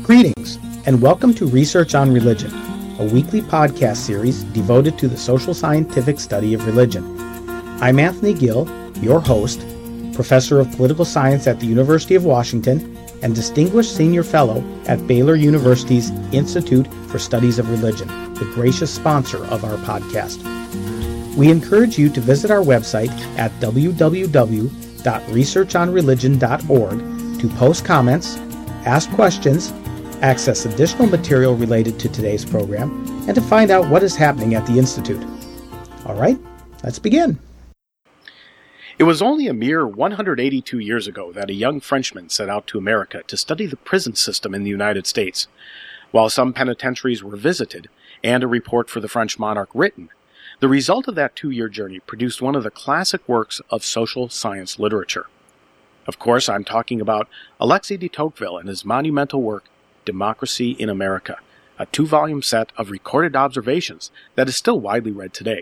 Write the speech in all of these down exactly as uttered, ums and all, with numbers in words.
Greetings, and welcome to Research on Religion, a weekly podcast series devoted to the social scientific study of religion. I'm Anthony Gill, your host, Professor of Political Science at the University of Washington, and Distinguished Senior Fellow at Baylor University's Institute for Studies of Religion, the gracious sponsor of our podcast. We encourage you to visit our website at w w w dot research on religion dot org to post comments, ask questions, access additional material related to today's program, and to find out what is happening at the Institute. All right, let's begin. It was only a mere one hundred eighty-two years ago that a young Frenchman set out to America to study the prison system in the United States. While some penitentiaries were visited and a report for the French monarch written, the result of that two-year journey produced one of the classic works of social science literature. Of course, I'm talking about Alexis de Tocqueville and his monumental work, Democracy in America, a two-volume set of recorded observations that is still widely read today.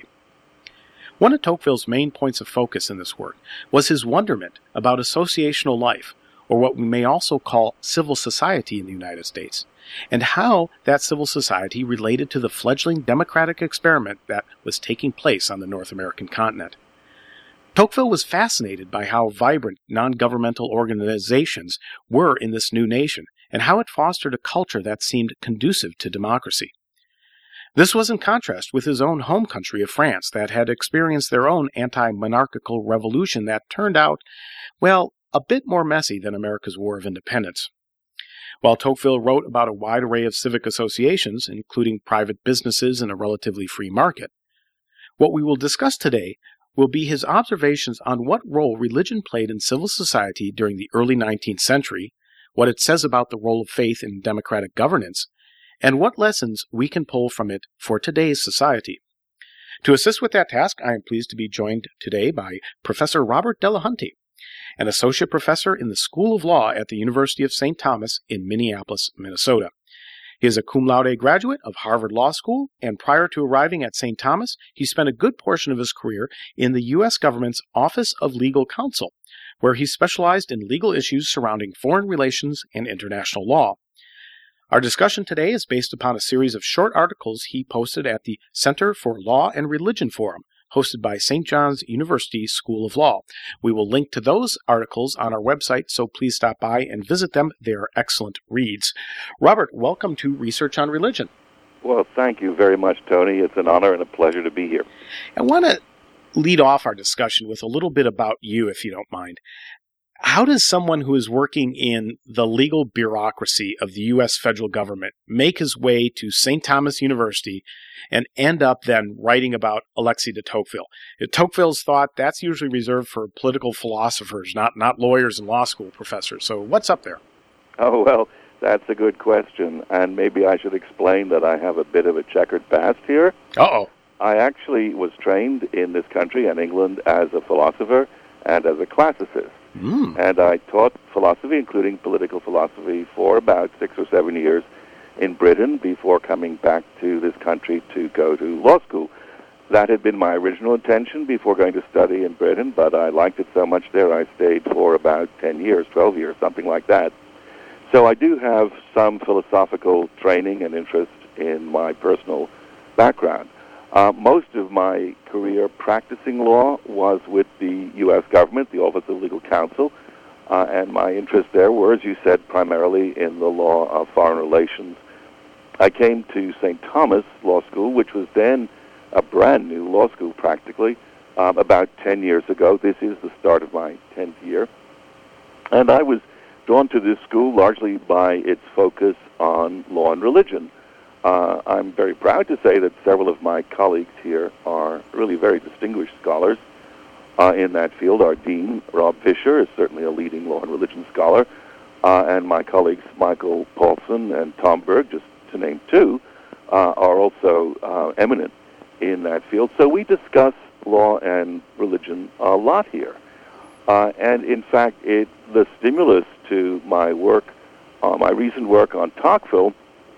One of Tocqueville's main points of focus in this work was his wonderment about associational life, or what we may also call civil society in the United States, and how that civil society related to the fledgling democratic experiment that was taking place on the North American continent. Tocqueville was fascinated by how vibrant non-governmental organizations were in this new nation, and how it fostered a culture that seemed conducive to democracy. This was in contrast with his own home country of France that had experienced their own anti-monarchical revolution that turned out, well, a bit more messy than America's War of Independence. While Tocqueville wrote about a wide array of civic associations, including private businesses in a relatively free market, what we will discuss today will be his observations on what role religion played in civil society during the early nineteenth century, what it says about the role of faith in democratic governance, and what lessons we can pull from it for today's society. To assist with that task, I am pleased to be joined today by Professor Robert Delahunty, an associate professor in the School of Law at the University of Saint Thomas in Minneapolis, Minnesota. He is a cum laude graduate of Harvard Law School, and prior to arriving at Saint Thomas, he spent a good portion of his career in the U S government's Office of Legal Counsel, where he specialized in legal issues surrounding foreign relations and international law. Our discussion today is based upon a series of short articles he posted at the Center for Law and Religion Forum, hosted by Saint John's University School of Law. We will link to those articles on our website, so please stop by and visit them. They are excellent reads. Robert, welcome to Research on Religion. Well, thank you very much, Tony. It's an honor and a pleasure to be here. I want to lead off our discussion with a little bit about you, if you don't mind. How does someone who is working in the legal bureaucracy of the U S federal government make his way to Saint Thomas University and end up then writing about Alexis de Tocqueville? Tocqueville's thought, that's usually reserved for political philosophers, not, not lawyers and law school professors. So what's up there? Oh, well, that's a good question. And maybe I should explain that I have a bit of a checkered past here. Uh-oh. I actually was trained in this country and England as a philosopher and as a classicist. Mm. And I taught philosophy, including political philosophy, for about six or seven years in Britain before coming back to this country to go to law school. That had been my original intention before going to study in Britain, but I liked it so much there I stayed for about ten years, twelve years, something like that. So I do have some philosophical training and interest in my personal background. Uh, most of my career practicing law was with the U S government, the Office of Legal Counsel, uh, and my interests there were, as you said, primarily in the law of foreign relations. I came to Saint Thomas Law School, which was then a brand new law school practically, um, about ten years ago. This is the start of my tenth year. And I was drawn to this school largely by its focus on law and religion. Uh, I'm very proud to say that several of my colleagues here are really very distinguished scholars uh, in that field. Our dean, Rob Fisher, is certainly a leading law and religion scholar, uh, and my colleagues Michael Paulson and Tom Berg, just to name two, uh, are also uh, eminent in that field. So we discuss law and religion a lot here. Uh, and in fact, it, the stimulus to my work, uh, my recent work on Tocqueville,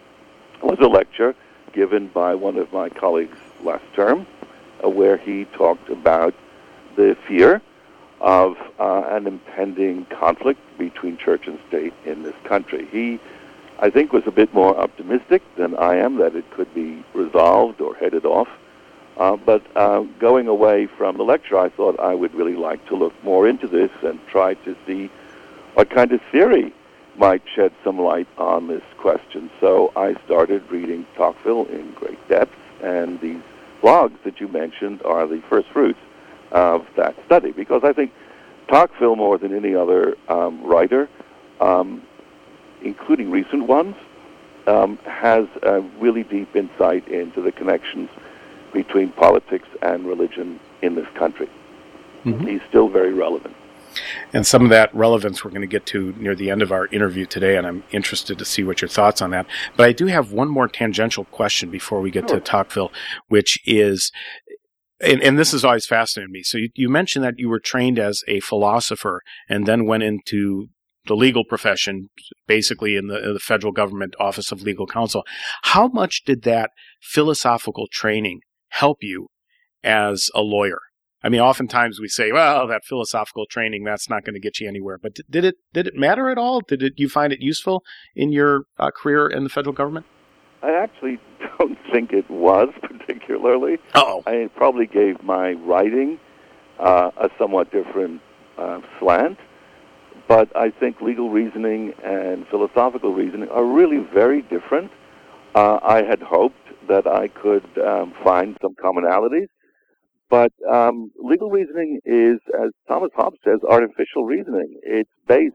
was a lecture given by one of my colleagues last term, uh, where he talked about the fear of uh, an impending conflict between church and state in this country. He I think was a bit more optimistic than I am that it could be resolved or headed off. Uh, but uh, going away from the lecture, I thought I would really like to look more into this and try to see what kind of theory might shed some light on this question. So I started reading Tocqueville in great depth, and these blogs that you mentioned are the first fruits of that study, because I think Tocqueville, more than any other um, writer, um, including recent ones, um, has a really deep insight into the connections between politics and religion in this country. Mm-hmm. He's still very relevant. And some of that relevance we're going to get to near the end of our interview today, and I'm interested to see what your thoughts on that. But I do have one more tangential question before we get sure. to Tocqueville, which is, and, and this has always fascinated me. So you, you mentioned that you were trained as a philosopher and then went into the legal profession, basically in the, in the federal government Office of Legal Counsel. How much did that philosophical training help you as a lawyer? I mean, oftentimes we say, well, that philosophical training, that's not going to get you anywhere. But did it did it matter at all? Did it, you find it useful in your uh, career in the federal government? I actually don't think it was particularly. Uh-oh. I probably gave my writing uh, a somewhat different uh, slant. But I think legal reasoning and philosophical reasoning are really very different. Uh, I had hoped that I could um, find some commonalities. But um, legal reasoning is, as Thomas Hobbes says, artificial reasoning. It's based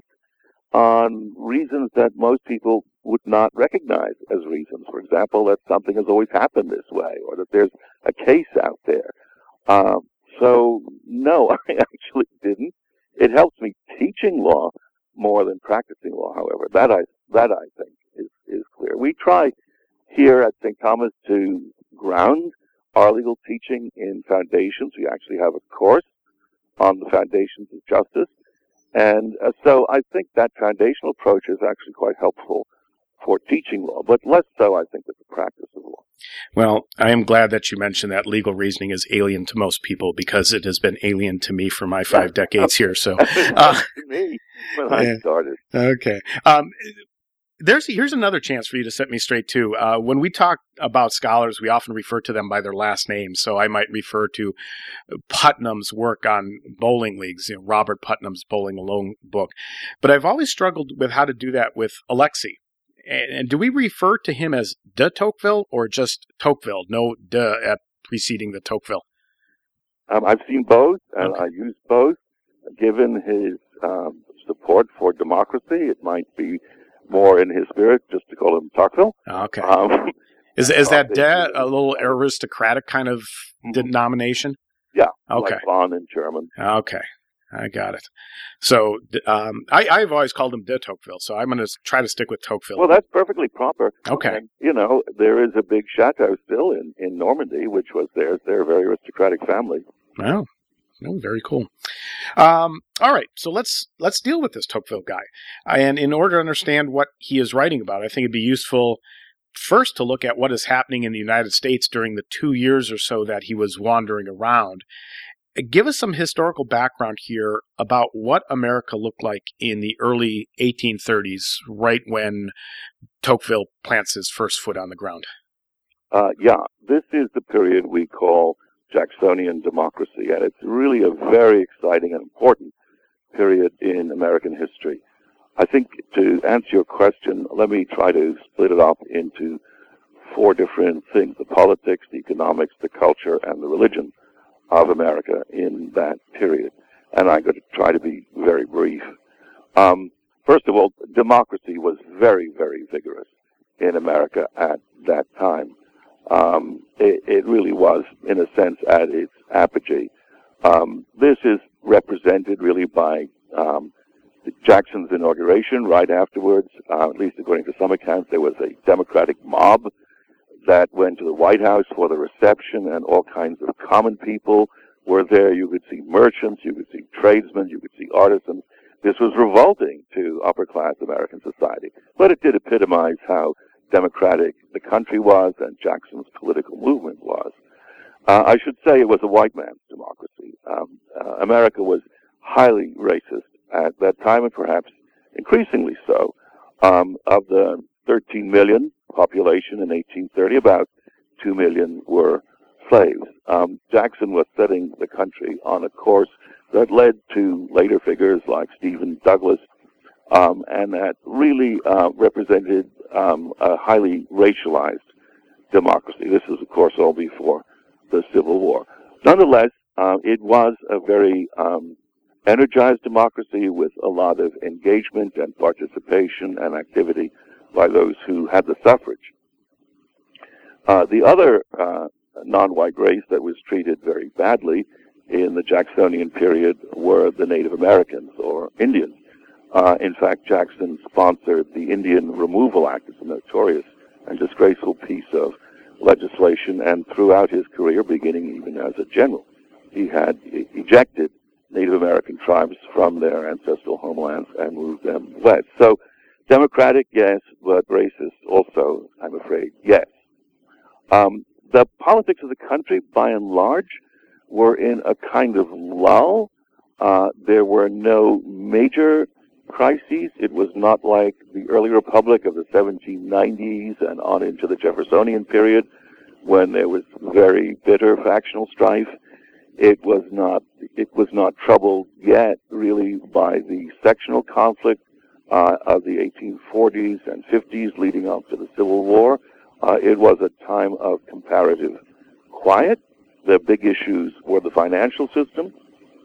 on reasons that most people would not recognize as reasons. For example, that something has always happened this way, or that there's a case out there. Uh, so, no, I actually didn't. It helps me teaching law more than practicing law, however. That I that I think is, is clear. We try here at Saint Thomas to ground our legal teaching in foundations. We actually have a course on the foundations of justice. And uh, so I think that foundational approach is actually quite helpful for teaching law, but less so, I think, with the practice of law. Well, I am glad that you mentioned that legal reasoning is alien to most people, because it has been alien to me for my five decades here. So, uh, to me when I started. Okay. Um, There's here's another chance for you to set me straight too. Uh, when we talk about scholars, we often refer to them by their last names. So I might refer to Putnam's work on bowling leagues, you know, Robert Putnam's Bowling Alone book. But I've always struggled with how to do that with Alexis. And, and do we refer to him as de Tocqueville or just Tocqueville? No de at preceding the Tocqueville. Um, I've seen both, and okay. I use both. Given his um, support for democracy, it might be more in his spirit just to call him Tocqueville. Okay. Um, is is that de a little aristocratic kind of denomination? Yeah. Okay. Like von in German. Okay. I got it. So um, I, I've always called him de Tocqueville, so I'm going to try to stick with Tocqueville. Well, that's perfectly proper. Okay. And, you know, there is a big chateau still in, in Normandy, which was theirs. They're a very aristocratic family. Oh. Oh, very cool. Um, all right, so let's let's deal with this Tocqueville guy. And in order to understand what he is writing about, I think it'd be useful first to look at what is happening in the United States during the two years or so that he was wandering around. Give us some historical background here about what America looked like in the early eighteen thirties, right when Tocqueville plants his first foot on the ground. Uh, yeah, this is the period we call Jacksonian democracy, and it's really a very exciting and important period in American history. I think to answer your question, let me try to split it up into four different things: the politics, the economics, the culture, and the religion of America in that period. And I'm going to try to be very brief. Um, first of all, democracy was very, very vigorous in America at that time. Um, it, it really was, in a sense, at its apogee. Um, this is represented really by um, Jackson's inauguration. Right afterwards, uh, at least according to some accounts, there was a Democratic mob that went to the White House for the reception, and all kinds of common people were there. You could see merchants, you could see tradesmen, you could see artisans. This was revolting to upper-class American society, but it did epitomize how democratic the country was and Jackson's political movement was. Uh, I should say it was a white man's democracy. Um, uh, America was highly racist at that time, and perhaps increasingly so. Um, of the thirteen million population in eighteen thirty, about two million were slaves. Um, Jackson was setting the country on a course that led to later figures like Stephen Douglas, um, and that really uh, represented um, a highly racialized democracy. This is, of course, all before the Civil War. Nonetheless, uh, it was a very um, energized democracy with a lot of engagement and participation and activity by those who had the suffrage. Uh, the other uh, non-white race that was treated very badly in the Jacksonian period were the Native Americans, or Indians. Uh, in fact, Jackson sponsored the Indian Removal Act. It's a notorious and disgraceful piece of legislation, and throughout his career, beginning even as a general, he had e- ejected Native American tribes from their ancestral homelands and moved them west. So, democratic, yes, but racist also, I'm afraid, yes. Um, the politics of the country, by and large, were in a kind of lull. Uh, there were no major crises. It was not like the early republic of the seventeen nineties and on into the Jeffersonian period, when there was very bitter factional strife. It was not, it was not troubled yet, really, by the sectional conflict uh, of the eighteen forties and fifties leading up to the Civil War. Uh, it was a time of comparative quiet. The big issues were the financial system,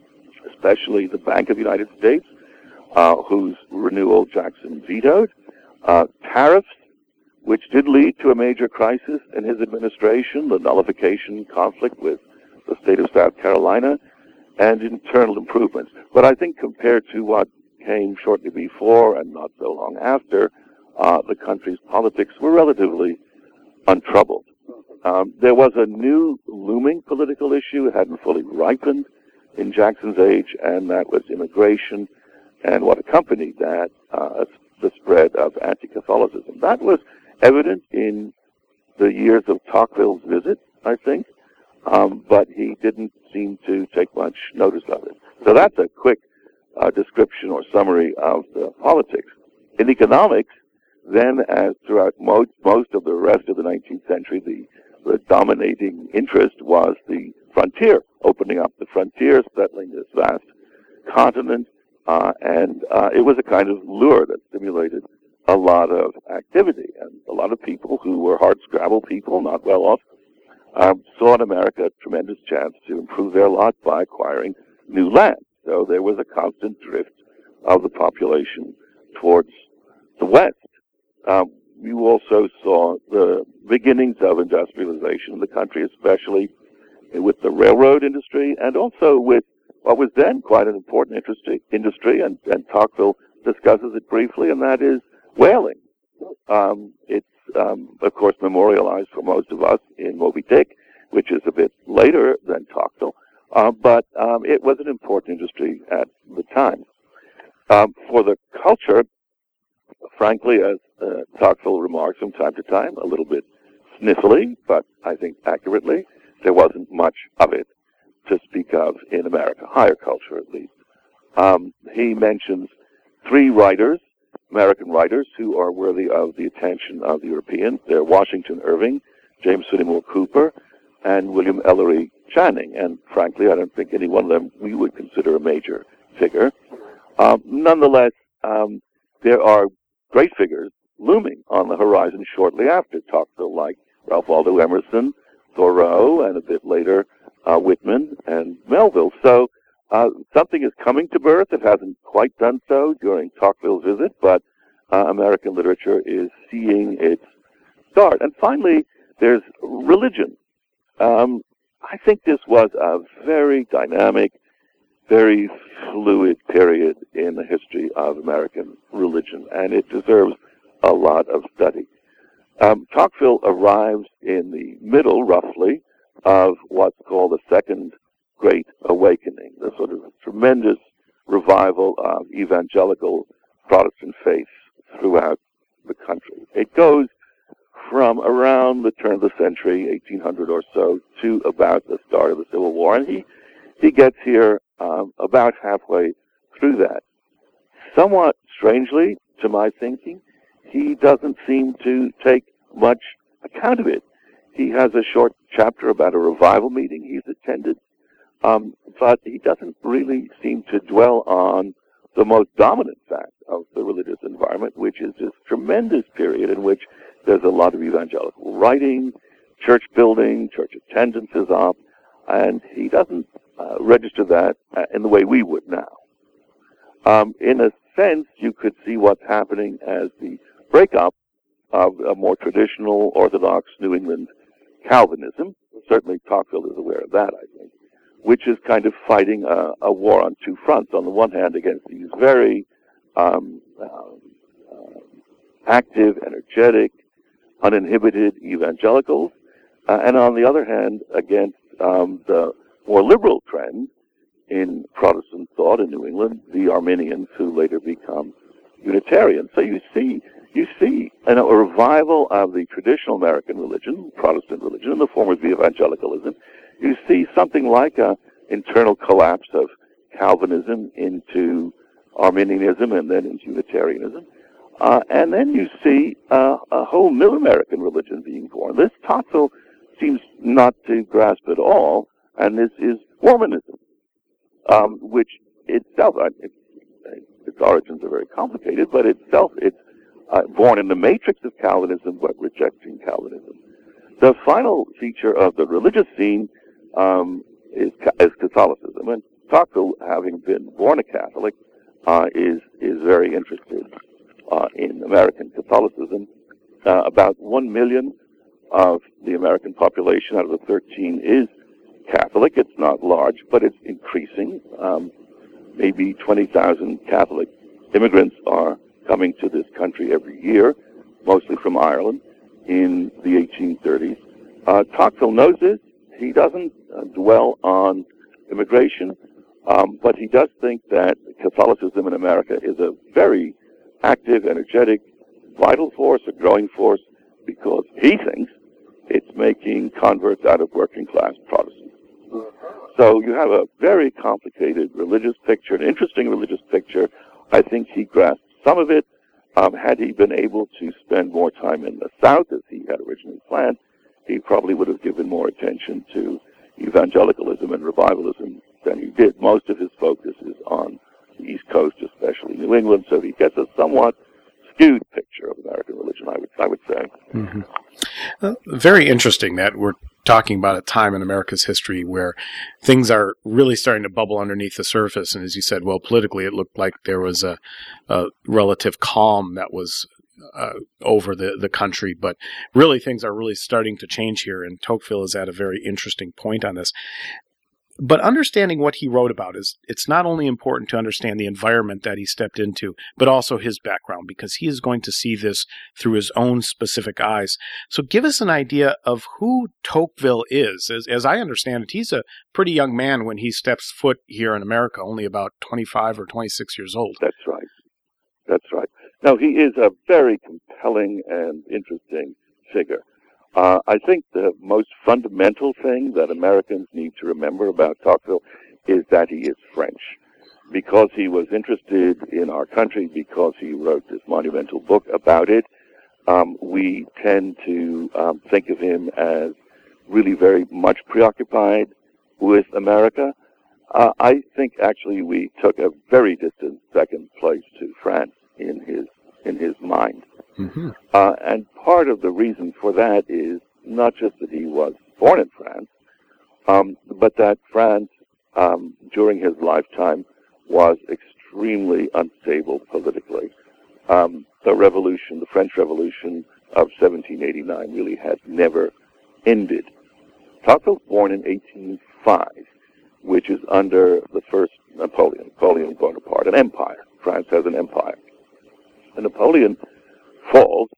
especially the Bank of the United States, uh, whose renewal Jackson vetoed, uh, tariffs, which did lead to a major crisis in his administration, the nullification conflict with the state of South Carolina, and internal improvements. But I think compared to what came shortly before and not so long after, uh, the country's politics were relatively untroubled. Um, there was a new looming political issue. It hadn't fully ripened in Jackson's age, and that was immigration and what accompanied that, uh, the spread of anti-Catholicism. That was evident in the years of Tocqueville's visit, I think, um, but he didn't seem to take much notice of it. So that's a quick uh, description or summary of the politics. In economics, then, as throughout most, most of the rest of the nineteenth century, the, the dominating interest was the frontier, opening up the frontier, settling this vast continent, uh, and uh, it was a kind of lure that stimulated a lot of activity, and a lot of people who were hard-scrabble people, not well off, um, saw in America a tremendous chance to improve their lot by acquiring new land. So there was a constant drift of the population towards the west. Um, you also saw the beginnings of industrialization in the country, especially with the railroad industry, and also with what was then quite an important industry, industry and, and Tocqueville discusses it briefly, and that is whaling. Um, it's, um, of course, memorialized for most of us in Moby Dick, which is a bit later than Tocqueville, uh, but um, it was an important industry at the time. Um, for the culture, frankly, as uh, Tocqueville remarks from time to time, a little bit sniffily, but I think accurately, there wasn't much of it to speak of in America, higher culture at least. Um, he mentions three writers, American writers, who are worthy of the attention of the Europeans. They're Washington Irving, James Fenimore Cooper, and William Ellery Channing. And frankly, I don't think any one of them we would consider a major figure. Um, nonetheless, um, there are great figures looming on the horizon shortly after Tocqueville, like Ralph Waldo Emerson, Thoreau, and a bit later, uh, Whitman and Melville. So uh, something is coming to birth. It hasn't quite done so during Tocqueville's visit, but uh, American literature is seeing its start. And finally, there's religion. Um, I think this was a very dynamic, very fluid period in the history of American religion, and it deserves a lot of study. Um, Tocqueville arrives in the middle, roughly, of what's called the Second Great Awakening, the sort of tremendous revival of evangelical Protestant faith throughout the country. It goes from around the turn of the century, eighteen hundred or so, to about the start of the Civil War, and he, he gets here um, about halfway through that. Somewhat strangely, to my thinking, he doesn't seem to take much account of it. He has a short chapter about a revival meeting he's attended, um, but he doesn't really seem to dwell on the most dominant fact of the religious environment, which is this tremendous period in which there's a lot of evangelical writing, church building, church attendance is up, and he doesn't uh, register that uh, in the way we would now. Um, in a sense, you could see what's happening as the breakup of a more traditional Orthodox New England Calvinism. Certainly Tocqueville is aware of that, I think, which is kind of fighting a, a war on two fronts. On the one hand, against these very um, uh, uh, active, energetic, uninhibited evangelicals, uh, and on the other hand, against um, the more liberal trend in Protestant thought in New England, the Arminians who later become Unitarians. So you see, you see you know, a revival of the traditional American religion, Protestant religion, in the form of evangelicalism. You see something like a internal collapse of Calvinism into Arminianism and then into Unitarianism. Uh, and then you see uh, a whole new American religion being born. This Tocqueville seems not to grasp at all, and this is Mormonism, um, which itself, uh, it, its origins are very complicated, but itself it's uh, born in the matrix of Calvinism, but rejecting Calvinism. The final feature of the religious scene um, is, is Catholicism, and Tocqueville, having been born a Catholic, uh, is is very interested uh, in American Catholicism. Uh, about one million of the American population out of the thirteen is Catholic. It's not large, but it's increasing. Um, maybe twenty thousand Catholic immigrants are coming to this country every year, mostly from Ireland, in the eighteen thirties. Uh, Tocqueville knows this. He doesn't uh, dwell on immigration, um, but he does think that Catholicism in America is a very active, energetic, vital force, a growing force, because he thinks it's making converts out of working-class Protestants. So you have a very complicated religious picture, an interesting religious picture. I think he grasped some of it. Um, had he been able to spend more time in the South, as he had originally planned, he probably would have given more attention to evangelicalism and revivalism than he did. Most of his focus is on the East Coast, especially New England, so he gets a somewhat skewed picture of American religion, I would I would say. Mm-hmm. Uh, very interesting that we're talking about a time in America's history where things are really starting to bubble underneath the surface. And as you said, well, politically, it looked like there was a, a relative calm that was uh, over the, the country. But really, things are really starting to change here. And Tocqueville is at a very interesting point on this. But understanding what he wrote about is, it's not only important to understand the environment that he stepped into, but also his background, because he is going to see this through his own specific eyes. So give us an idea of who Tocqueville is. As, as I understand it, he's a pretty young man when he steps foot here in America, only about twenty-five or twenty-six years old. That's right. That's right. No, he is a very compelling and interesting figure. Uh, I think the most fundamental thing that Americans need to remember about Tocqueville is that he is French. Because he was interested in our country, because he wrote this monumental book about it, um, we tend to um, think of him as really very much preoccupied with America. Uh, I think actually we took a very distant second place to France in his in his mind. Mm-hmm. Uh, and part of the reason for that is not just that he was born in France, um, but that France, um, during his lifetime, was extremely unstable politically. Um, the revolution, the French Revolution of seventeen eighty-nine, really had never ended. Tocqueville was born in eighteen oh five, which is under the first Napoleon, Napoleon Bonaparte, an empire. France has an empire. And Napoleon falls,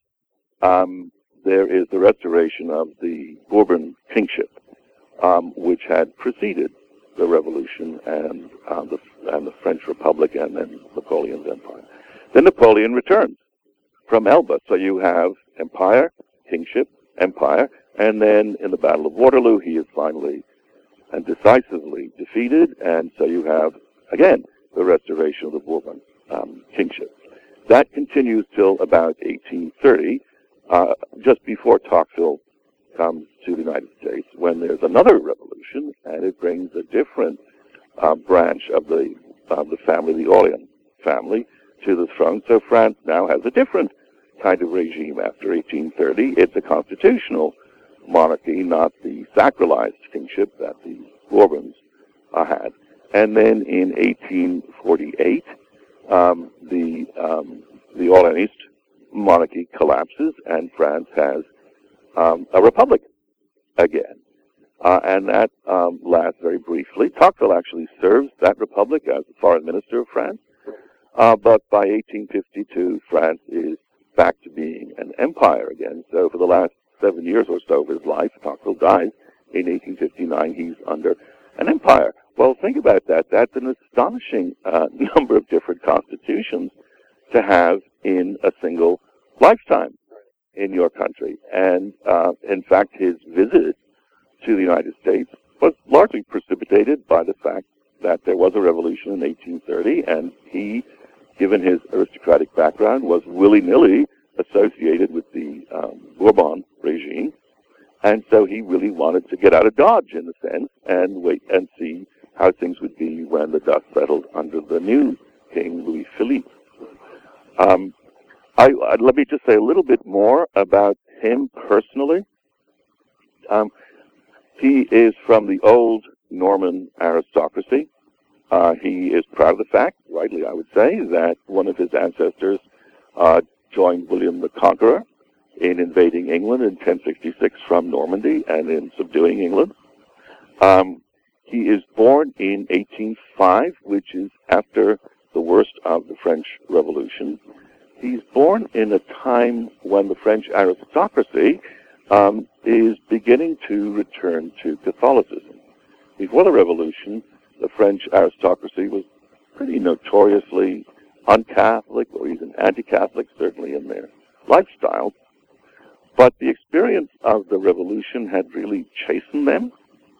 um, there is the restoration of the Bourbon kingship, um, which had preceded the revolution and, uh, the, and the French Republic and then Napoleon's empire. Then Napoleon returns from Elba. So you have empire, kingship, empire, and then in the Battle of Waterloo, he is finally and decisively defeated, and so you have, again, the restoration of the Bourbon um, kingship. That continues till about eighteen thirty, uh, just before Tocqueville comes to the United States, when there's another revolution, and it brings a different uh, branch of the of the family, the Orleans family, to the throne. So France now has a different kind of regime after eighteen thirty. It's a constitutional monarchy, not the sacralized kingship that the Bourbons uh, had. And then in eighteen forty-eight, um, the um, the Orleanist monarchy collapses, and France has um, a republic again. Uh, and that um, lasts very briefly. Tocqueville actually serves that republic as the foreign minister of France. Uh, but by eighteen fifty-two, France is back to being an empire again. So for the last seven years or so of his life, Tocqueville dies in eighteen fifty-nine, he's under an empire. Well, think about that. That's an astonishing uh, number of different constitutions to have in a single lifetime in your country. And, uh, in fact, his visit to the United States was largely precipitated by the fact that there was a revolution in eighteen thirty, and he, given his aristocratic background, was willy-nilly associated with the um, Bourbon regime. And so he really wanted to get out of Dodge, in a sense, and wait and see how things would be when the dust settled under the new king, Louis Philippe. Um, I, I, let me just say a little bit more about him personally. Um, he is from the old Norman aristocracy. Uh, he is proud of the fact, rightly I would say, that one of his ancestors uh, joined William the Conqueror in invading England in ten sixty-six from Normandy and in subduing England. Um, he is born in eighteen oh five, which is after the worst of the French Revolution. He's born in a time when the French aristocracy um, is beginning to return to Catholicism. Before the Revolution, the French aristocracy was pretty notoriously un-Catholic or even anti-Catholic, certainly in their lifestyle. But the experience of the Revolution had really chastened them.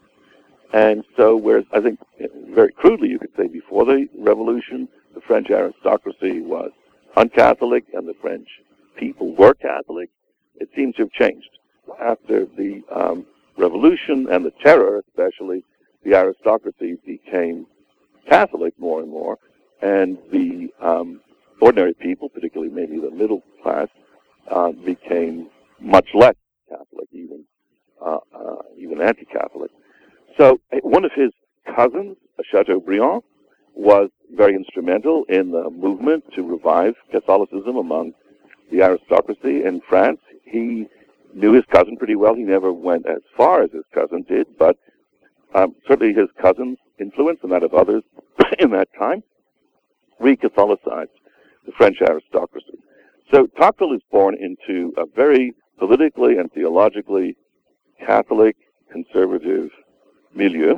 And so, whereas I think, very crudely, you could say before the Revolution, the French aristocracy was un-Catholic and the French people were Catholic, it seems to have changed. After the um, Revolution and the Terror, especially, the aristocracy became Catholic more and more, and the um, ordinary people, particularly maybe the middle class, uh, became much less Catholic, even uh, uh, even anti-Catholic. So one of his cousins, Chateaubriand, was very instrumental in the movement to revive Catholicism among the aristocracy in France. He knew his cousin pretty well. He never went as far as his cousin did, but um, certainly his cousin's influence and that of others in that time re-Catholicized the French aristocracy. So Tocqueville is born into a very politically and theologically Catholic, conservative milieu.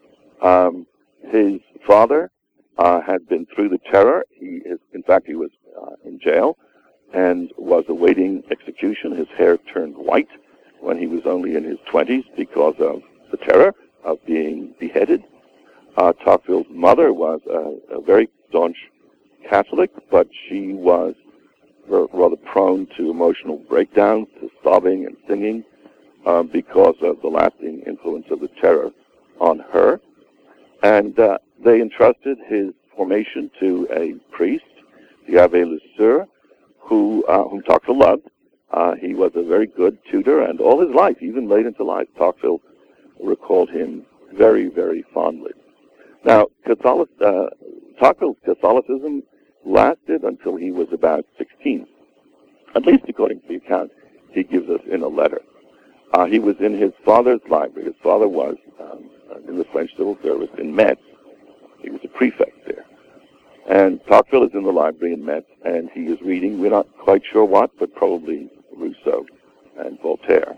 Um, his father uh, had been through the Terror. He is, in fact, he was uh, in jail and was awaiting execution. His hair turned white when he was only in his twenties because of the terror of being beheaded. Uh, Tocqueville's mother was a, a very staunch Catholic, but she was rather prone to emotional breakdowns, to sobbing and singing, uh, because of the lasting influence of the Terror on her. And uh, they entrusted his formation to a priest, the Abbé Lesueur, who, uh, whom Tocqueville loved. Uh, he was a very good tutor, and all his life, even late into life, Tocqueville recalled him very, very fondly. Now, Catholic, uh, Tocqueville's Catholicism lasted until he was about sixteen, at least according to the account he gives us in a letter. Uh, he was in his father's library. His father was um, in the French civil service in Metz. He was a prefect there. And Tocqueville is in the library in Metz, and he is reading, we're not quite sure what, but probably Rousseau and Voltaire.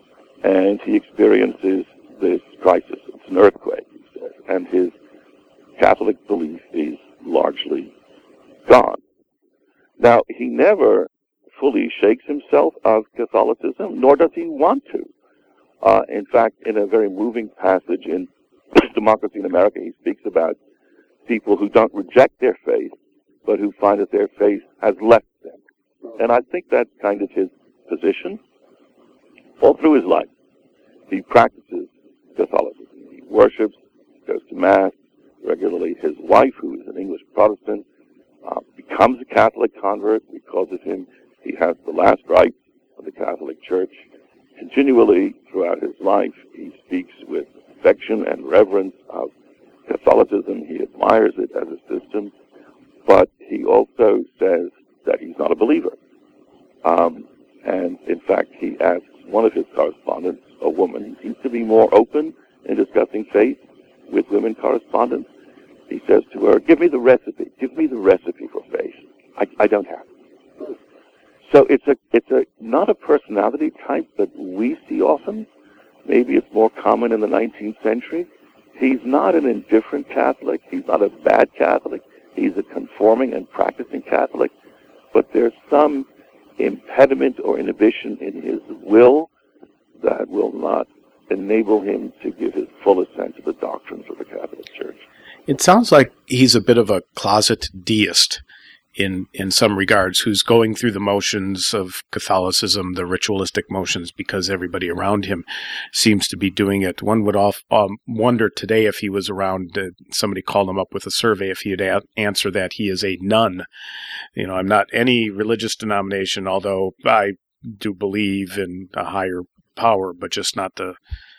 And he experiences this crisis. It's an earthquake, he says, and his Catholic belief is largely gone. Now, he never fully shakes himself of Catholicism, nor does he want to. Uh, in fact, in a very moving passage in Democracy in America, he speaks about people who don't reject their faith, but who find that their faith has left them. And I think that's kind of his position all through his life. He practices Catholicism. He worships, goes to Mass regularly. His wife, who is an English Protestant, uh, becomes a Catholic convert. Because of him, he has the last rites of the Catholic Church. Continually, throughout his life, he speaks with affection and reverence of Catholicism. He admires it as a system, but he also says that he's not a believer. Um, and, in fact, he asks one of his correspondents, a woman, he seems to be more open in discussing faith with women correspondents. He says to her, give me the recipe. Give me the recipe for faith. I, I don't have it. So it's a it's a not a personality type that we see often. Maybe it's more common in the nineteenth century. He's not an indifferent Catholic. He's not a bad Catholic. He's a conforming and practicing Catholic. But there's some impediment or inhibition in his will that will not enable him to give his full assent to the doctrines of the Catholic Church. It sounds like he's a bit of a closet deist in in some regards, who's going through the motions of Catholicism, the ritualistic motions, because everybody around him seems to be doing it. One would off, um, wonder today if he was around, uh, somebody called him up with a survey, if he'd a- answer that he is a nun. You know, I'm not any religious denomination, although I do believe in a higher power, but just not the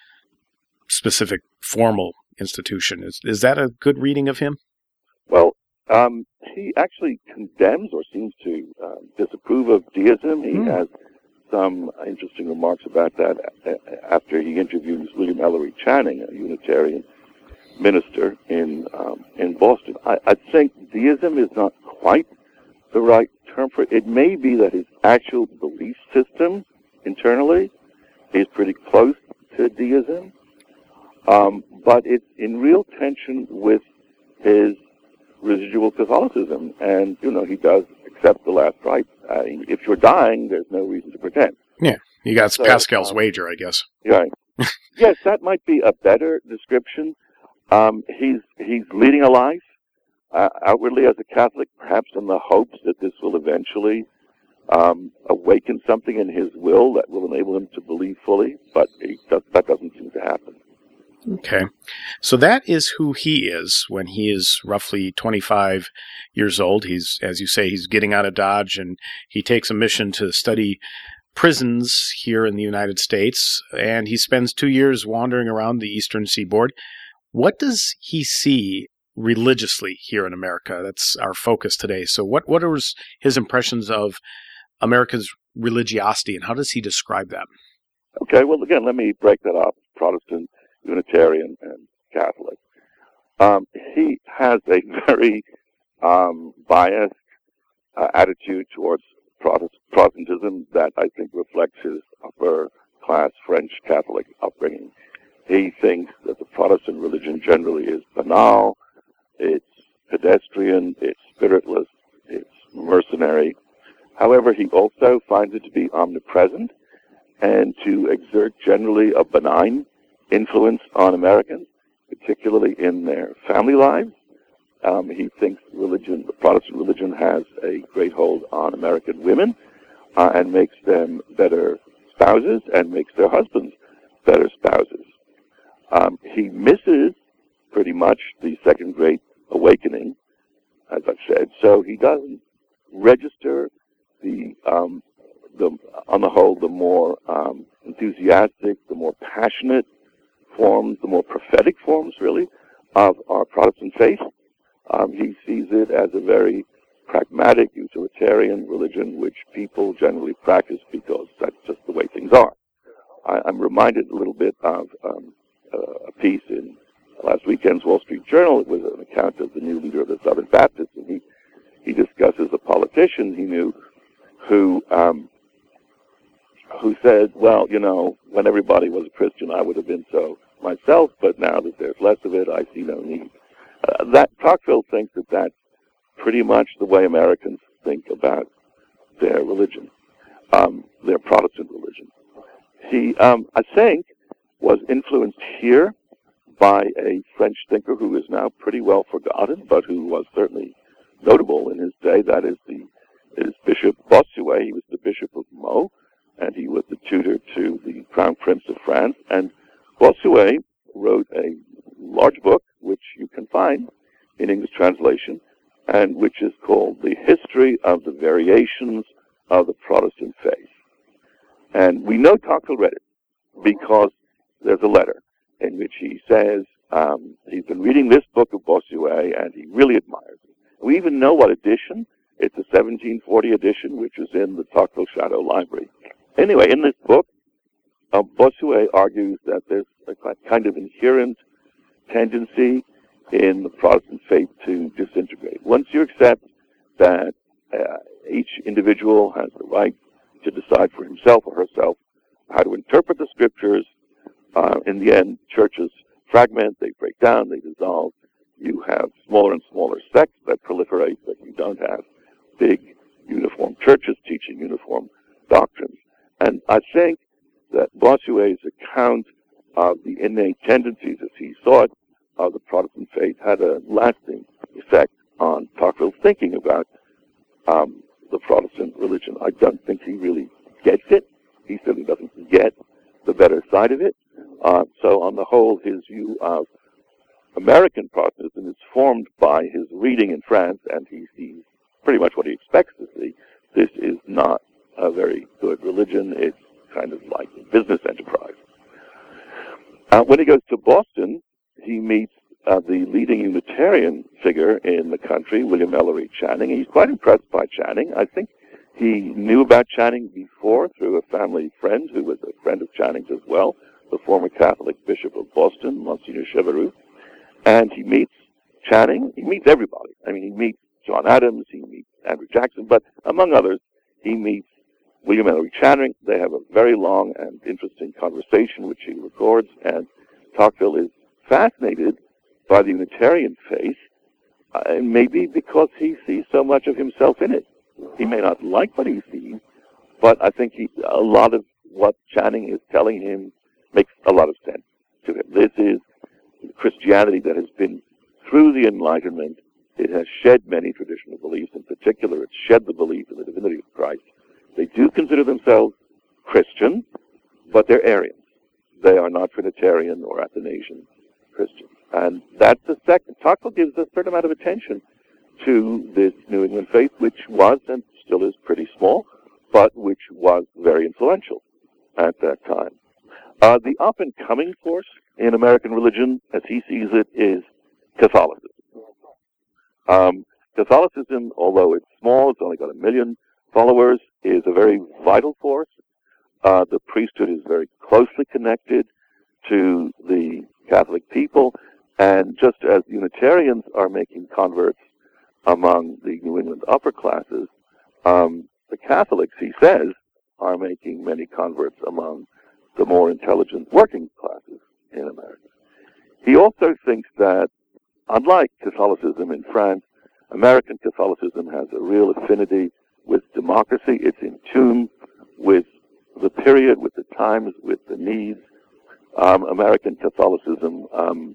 specific formal institution. Is is that a good reading of him? Well, um, he actually condemns or seems to uh, disapprove of deism. He mm. has some interesting remarks about that after he interviews William Ellery Channing, a Unitarian minister in um, in Boston. I, I think deism is not quite the right term for it. It may be that his actual belief system internally is pretty close to deism, um, but it's in real tension with his residual Catholicism. And, you know, he does accept the last rites. Uh, if you're dying, there's no reason to pretend. Yeah, you got so, Pascal's um, wager, I guess. Right. Yes, that might be a better description. Um, he's he's leading a life uh, outwardly as a Catholic, perhaps in the hopes that this will eventually um, awaken something in his will that will enable him to believe fully, but he does, that doesn't seem to happen. Okay. So that is who he is when he is roughly twenty-five years old. He's, as you say, he's getting out of Dodge, and he takes a mission to study prisons here in the United States, and he spends two years wandering around the Eastern Seaboard. What does he see religiously here in America? That's our focus today. So what, what are his impressions of America's religiosity, and how does he describe that? Okay, well, again, let me break that up. Protestant, Unitarian, and Catholic. Um, he has a very um, biased uh, attitude towards Protest- Protestantism that I think reflects his upper-class French Catholic upbringing. He thinks that the Protestant religion generally is banal, it's pedestrian, it's spiritless, it's mercenary. However, he also finds it to be omnipresent and to exert generally a benign influence on Americans, particularly in their family lives. Um, he thinks religion, the Protestant religion, has a great hold on American women uh, and makes them better spouses and makes their husbands better spouses. Um, he misses pretty much the Second Great Awakening, as I've said, so he doesn't register the, um, the on the whole, the more um, enthusiastic, the more passionate forms, the more prophetic forms, really, of our Protestant faith. Um, he sees it as a very pragmatic, utilitarian religion, which people generally practice because that's just the way things are. I, I'm reminded a little bit of um, a piece in last weekend's Wall Street Journal. It was an account of the new leader of the Southern Baptists, and he, he discusses a politician he knew who um, who said, well, you know, when everybody was a Christian, I would have been so myself, but now that there's less of it, I see no need. Uh, that Tocqueville thinks that that's pretty much the way Americans think about their religion, um, their Protestant religion. He, um, I think, was influenced here by a French thinker who is now pretty well forgotten, but who was certainly notable in his day. That is the is Bishop Bossuet. He was the Bishop of Meaux, and he was the tutor to the Crown Prince of France. And Bossuet wrote a large book, which you can find in English translation, and which is called The History of the Variations of the Protestant Faith. And we know Tocqueville read it because there's a letter in which he says um, he's been reading this book of Bossuet and he really admires it. We even know what edition. It's a seventeen forty edition, which is in the Tocqueville Shadow Library. Anyway, in this book, uh, Bossuet argues that there's a kind of inherent tendency in the Protestant faith to disintegrate. Once you accept that uh, each individual has the right to decide for himself or herself how to interpret the scriptures, uh, in the end, churches fragment, they break down, they dissolve. You have smaller and smaller sects that proliferate, but you don't have big uniform churches teaching uniform doctrines. And I think that Bossuet's account of the innate tendencies as he saw it of the Protestant faith had a lasting effect on Tocqueville's thinking about um, the Protestant religion. I don't think he really gets it. He certainly doesn't get the better side of it. Uh, so on the whole, his view of American Protestantism is formed by his reading in France, and he sees pretty much what he expects to see. This is not a very good religion. It's kind of like a business enterprise. Uh, when he goes to Boston, he meets uh, the leading Unitarian figure in the country, William Ellery Channing. He's quite impressed by Channing. I think he knew about Channing before through a family friend who was a friend of Channing's as well, the former Catholic Bishop of Boston, Monsignor Cheverus. And he meets Channing. He meets everybody. I mean, he meets John Adams, he meets Andrew Jackson, but among others, he meets William Ellery Channing. They have a very long and interesting conversation, which he records, and Tocqueville is fascinated by the Unitarian faith, uh, and maybe because he sees so much of himself in it. He may not like what he sees, but I think he, a lot of what Channing is telling him makes a lot of sense to him. This is Christianity that has been through the Enlightenment. It has shed many traditional beliefs. In particular, it's shed the belief in the divinity of Christ. They do consider themselves Christian, but they're Arians. They are not Trinitarian or Athanasian Christians. And that's the second. Tocqueville gives a certain amount of attention to this New England faith, which was and still is pretty small, but which was very influential at that time. Uh, the up-and-coming force in American religion, as he sees it, is Catholicism. Um, Catholicism, although it's small, it's only got a million followers, is a very vital force. Uh, the priesthood is very closely connected to the Catholic people, and just as Unitarians are making converts among the New England upper classes, um, the Catholics, he says, are making many converts among the more intelligent working classes in America. He also thinks that, unlike Catholicism in France, American Catholicism has a real affinity with democracy. It's in tune with the period, with the times, with the needs. Um, American Catholicism um,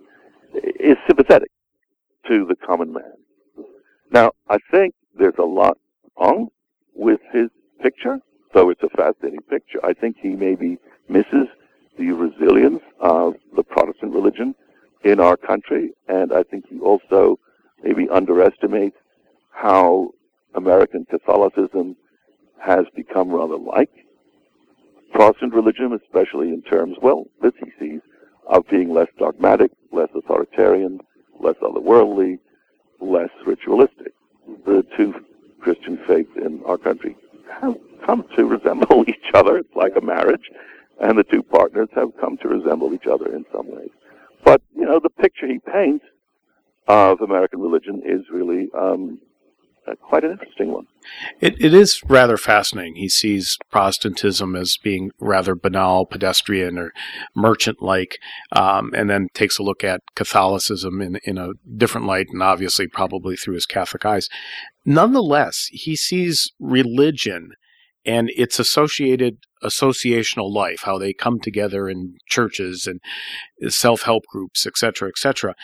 is sympathetic to the common man. Now, I think there's a lot wrong with his picture, though it's a fascinating picture. I think he maybe misses the resilience of the Protestant religion in our country, and I think he also maybe underestimates how American Catholicism has become rather like Protestant religion, especially in terms, well, this he sees, of being less dogmatic, less authoritarian, less otherworldly, less ritualistic. The two Christian faiths in our country have come to resemble each other. It's like a marriage, and the two partners have come to resemble each other in some ways. But, you know, the picture he paints of American religion is really um, uh, quite an interesting one. It, it is rather fascinating. He sees Protestantism as being rather banal, pedestrian, or merchant-like, um, and then takes a look at Catholicism in, in a different light, and obviously probably through his Catholic eyes. Nonetheless, he sees religion and its associated associational life, how they come together in churches and self-help groups, et cetera, et cetera,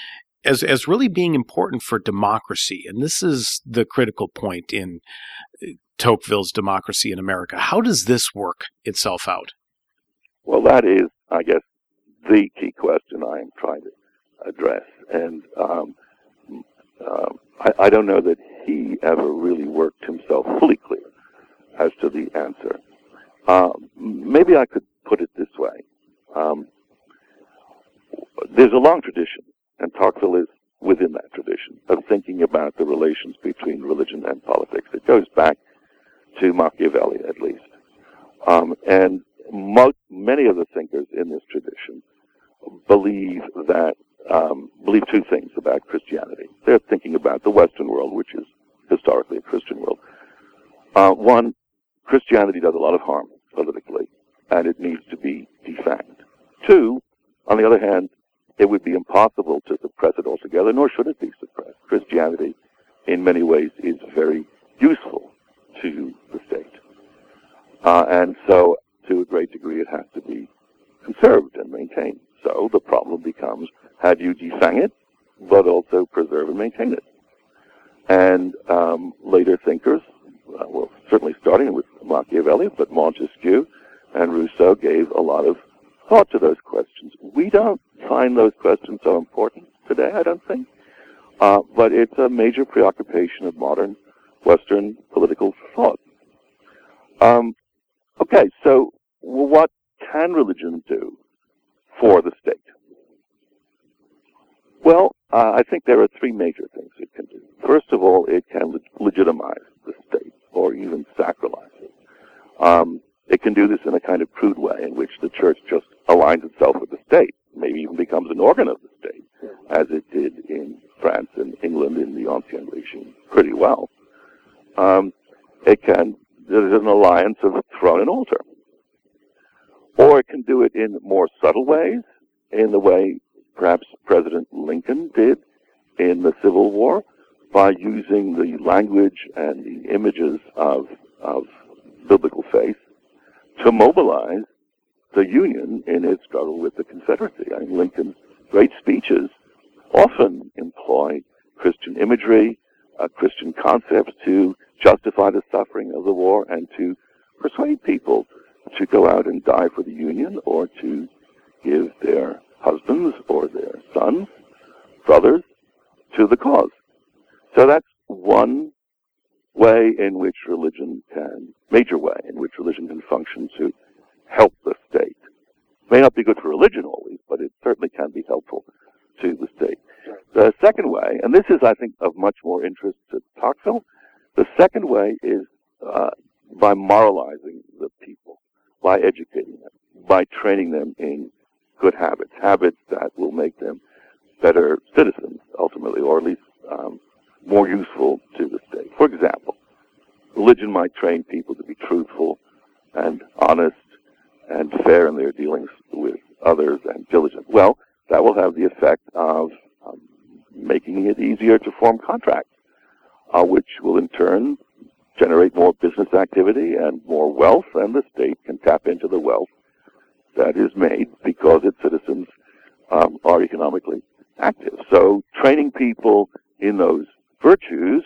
as as really being important for democracy, and this is the critical point in Tocqueville's Democracy in America. How does this work itself out? Well, that is, I guess, the key question I am trying to address. And um, uh, I, I don't know that he ever really worked himself fully clear as to the answer. Uh, maybe I could put it this way. Um, there's a long tradition, and Tocqueville is within that tradition, of thinking about the relations between religion and politics. It goes back to Machiavelli, at least. Um, and most, many of the thinkers in this tradition believe that, um, believe two things about Christianity. They're thinking about the Western world, which is historically a Christian world. Uh, one, Christianity does a lot of harm politically, and it needs to be defanged. Two, on the other hand, it would be impossible to suppress it altogether, nor should it be suppressed. Christianity, in many ways, is very useful to the state. Uh, and so, to a great degree, it has to be conserved and maintained. So the problem becomes, how do you defang it, but also preserve and maintain it? And um, later thinkers, uh, well, certainly starting with Machiavelli, but Montesquieu and Rousseau gave a lot of thought to those questions. We don't find those questions so important today, I don't think, uh, but it's a major preoccupation of modern Western political thought. Um, okay, so what can religion do for the state? Well, uh, I think there are three major things it can do. First of all, it can le- legitimize the state, or even sacralize it. Um, it can do this in a kind of crude way in which the church just aligns itself with the state, maybe even becomes an organ of the state, as it did in France and England in the Ancien regime pretty well. Um, it can, there's an alliance of throne and altar. Or it can do it in more subtle ways, in the way perhaps President Lincoln did in the Civil War, by using the language and the images of, of biblical faith to mobilize the Union in its struggle with the Confederacy. I mean, Lincoln's great speeches often employ Christian imagery, uh, Christian concepts to justify the suffering of the war and to persuade people to go out and die for the Union, or to give their husbands or their sons, brothers, to the cause. So that's one way in which religion can, major way in which religion can function to help the state. May not be good for religion always, but it certainly can be helpful to the state. The second way, and this is, I think, of much more interest to Tocqueville, the second way is uh, by moralizing the people, by educating them, by training them in good habits, habits that will make them better citizens, ultimately, or at least um, more useful to the state. For example, religion might train people to be truthful and honest and fair in their dealings with others and diligent. Well, that will have the effect of um, making it easier to form contracts, uh, which will in turn generate more business activity and more wealth, and the state can tap into the wealth that is made because its citizens um, are economically active. So training people in those virtues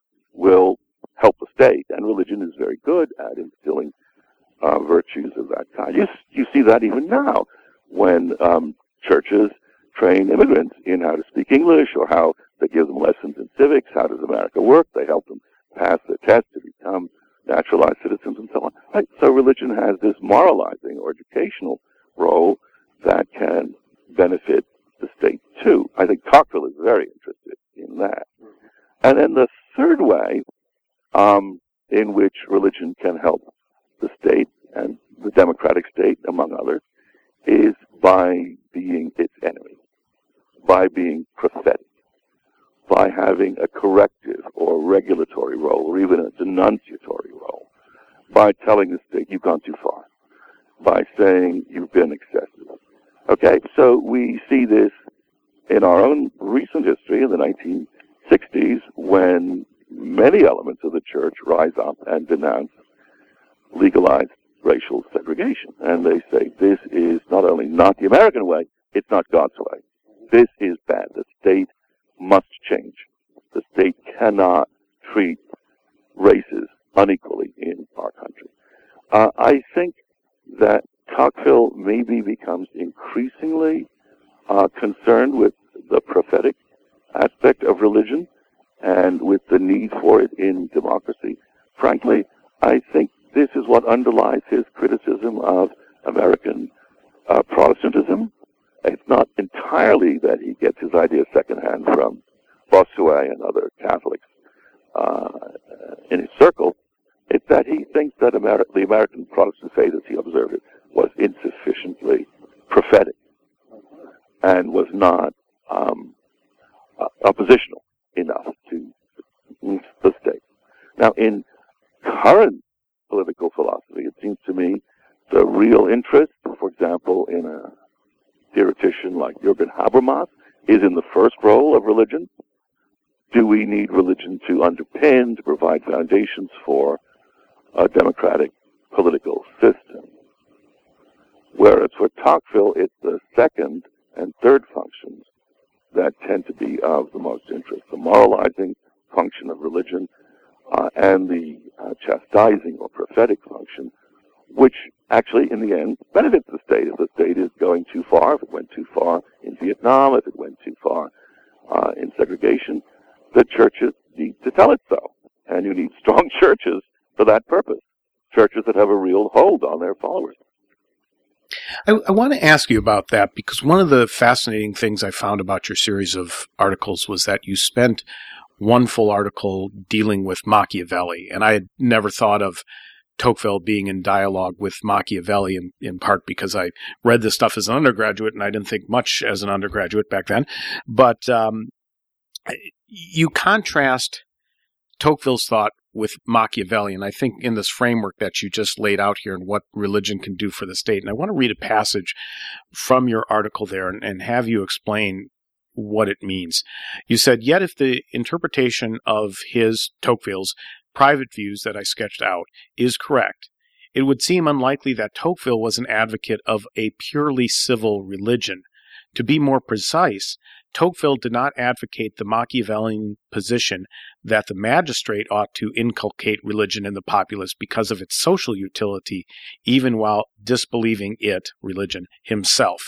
will help the state, and religion is very good at instilling uh, virtues of that kind. You, you see that even now when um, churches train immigrants in how to speak English, or how they give them lessons in civics. How does America work? They help them pass the test to become naturalized citizens and so on. Right? So religion has this moralizing or educational role that can benefit the state too. I think Tocqueville is very interested in that. And then the third way um, in which religion can help the state and the democratic state, among others, is by being its enemy, by being prophetic, by having a corrective or regulatory role, or even a denunciatory role, by telling the state you've gone too far, by saying you've been excessive. Okay, so we see this in our own recent history in the nineteen sixties, when many elements of the church rise up and denounce legalized racial segregation. And they say this is not only not the American way, it's not God's way. This is bad. The state must change. The state cannot treat races unequally in our country. Uh, I think that Tocqueville maybe becomes increasingly uh, concerned with the prophetic aspect of religion and with the need for it in democracy. Frankly, I think this is what underlies his criticism of American uh, Protestantism. It's not entirely that he gets his ideas secondhand from Bossuet and other Catholics uh, in his circle. It's that he thinks that Ameri- the American Protestant faith, as he observed it, was insufficiently prophetic and was not um, uh, oppositional enough to the state. Now, in current political philosophy, it seems to me the real interest, for example, in a theoretician like Jürgen Habermas, is in the first role of religion. Do we need religion to underpin, to provide foundations for a democratic political system? Whereas for Tocqueville, it's the second and third functions that tend to be of the most interest. The moralizing function of religion uh, and the uh, chastising or prophetic function, which actually, in the end, benefits the state. If the state is going too far, if it went too far in Vietnam, if it went too far uh, in segregation, the churches need to tell it so. And you need strong churches for that purpose, churches that have a real hold on their followers. I, I want to ask you about that because one of the fascinating things I found about your series of articles was that you spent one full article dealing with Machiavelli, and I had never thought of Tocqueville being in dialogue with Machiavelli, in, in part because I read this stuff as an undergraduate, and I didn't think much as an undergraduate back then. But um, you contrast Tocqueville's thought with Machiavelli, and I think in this framework that you just laid out here and what religion can do for the state. And I want to read a passage from your article there and, and have you explain what it means. You said, yet if the interpretation of his, Tocqueville's, private views that I sketched out is correct, it would seem unlikely that Tocqueville was an advocate of a purely civil religion. To be more precise, Tocqueville did not advocate the Machiavellian position that the magistrate ought to inculcate religion in the populace because of its social utility, even while disbelieving it, religion, himself.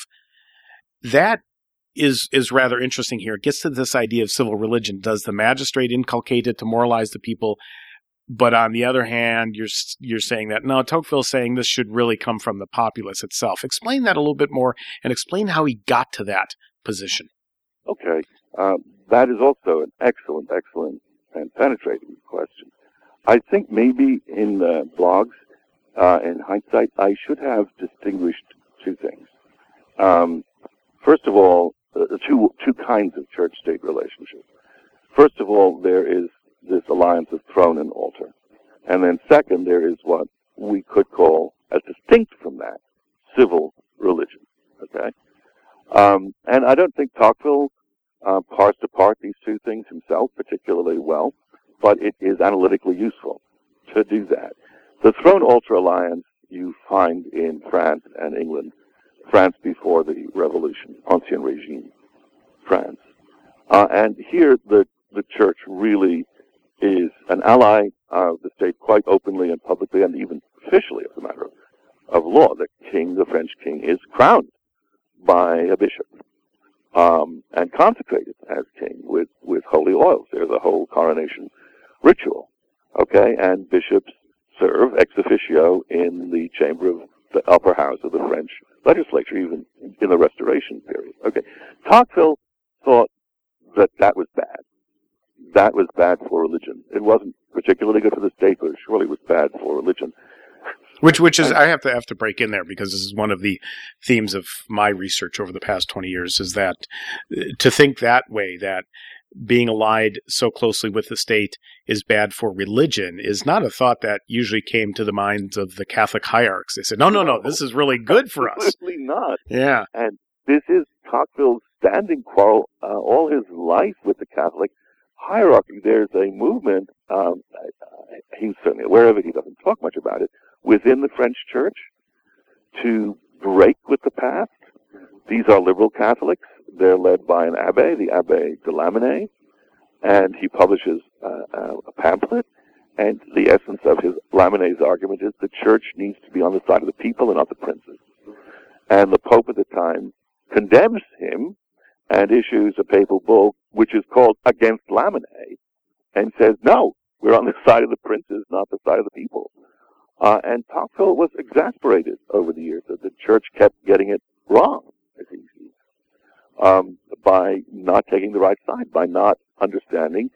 That is is rather interesting here. It gets to this idea of civil religion. Does the magistrate inculcate it to moralize the people? But on the other hand, you're you're saying that, no, Tocqueville's saying this should really come from the populace itself. Explain that a little bit more and explain how he got to that position. Okay. Uh, that is also an excellent, excellent and penetrating question. I think maybe in the blogs, uh, in hindsight, I should have distinguished two things. Um, first of all, uh, two two kinds of church-state relationships. First of all, there is this alliance of throne and altar. And then second, there is what we could call, as distinct from that, civil religion. Okay? Um, and I don't think Tocqueville uh, parsed apart these two things himself particularly well, but it is analytically useful to do that. The throne-altar alliance you find in France and England, France before the revolution, Ancien Regime, France. Uh, and here the, the church really is an ally of the state quite openly and publicly and even officially as a matter of, of law. The king, the French king, is crowned by a bishop um, and consecrated as king with, with holy oils. There's a whole coronation ritual, okay? And bishops serve ex officio in the chamber of the upper house of the French legislature, even in the Restoration period. Okay, Tocqueville thought that that was bad. That was bad for religion. It wasn't particularly good for the state, but it surely was bad for religion. Which, which is, I have to have to break in there because this is one of the themes of my research over the past twenty years. Is that to think that way, that being allied so closely with the state is bad for religion, is not a thought that usually came to the minds of the Catholic hierarchs. They said, "No, no, no, this is really good for us." Absolutely not. Yeah, and this is Tocqueville's standing quarrel uh, all his life with the Catholic hierarchy. There's a movement, um, he's certainly aware of it, he doesn't talk much about it, within the French church to break with the past. These are liberal Catholics. they're led by an abbé, the Abbé de Lamennais, and he publishes uh, uh, a pamphlet. And the essence of his Lamennais' argument is the church needs to be on the side of the people and not the princes. And the Pope at the time condemns him and issues a papal bull, which is called Against Lamennais, and says, no, we're on the side of the princes, not the side of the people. Uh, and Tocqueville was exasperated over the years that the church kept getting it wrong, as he sees, um, by not taking the right side, by not understanding,